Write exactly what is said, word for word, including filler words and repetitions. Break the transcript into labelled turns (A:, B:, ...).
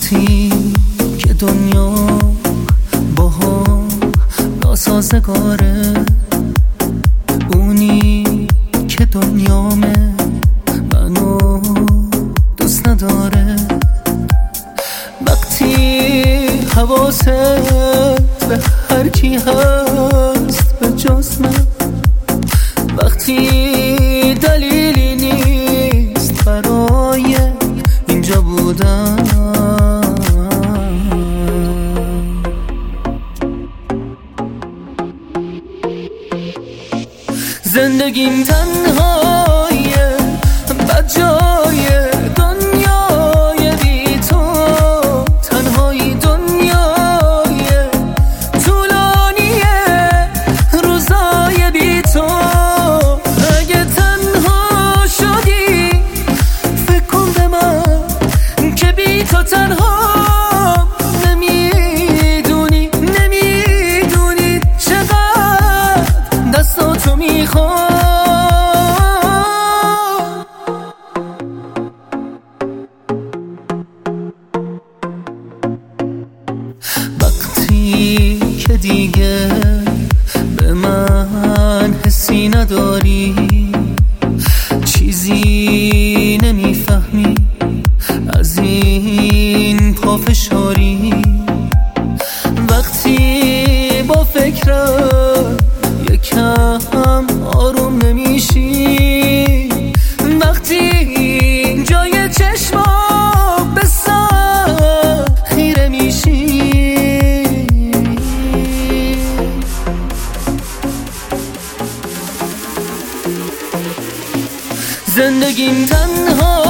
A: وقتی که دنیا با هم ناسازگاره، اونی که دنیامه منو دوست نداره. وقتی حواست به هر کی هست به جز من، وقتی دلیلی نیست برای اینجا بودن، زندگیم تنهایه بد جای دنیای بی تو، تنهایی دنیای طولانیه روزای بی تو. اگه تنها شدی فکر کن به من که بی تو تنها نمیدونی نمیدونی چقدر دستاتو میخوام. وقتی که دیگه به من حسی نداری، چیزی نمیفهمی از این پافشاری، وقتی با فکرم یکم آروم نمیشی، وقتی جای چشمام به سر خیره میشی، زندگیم تنها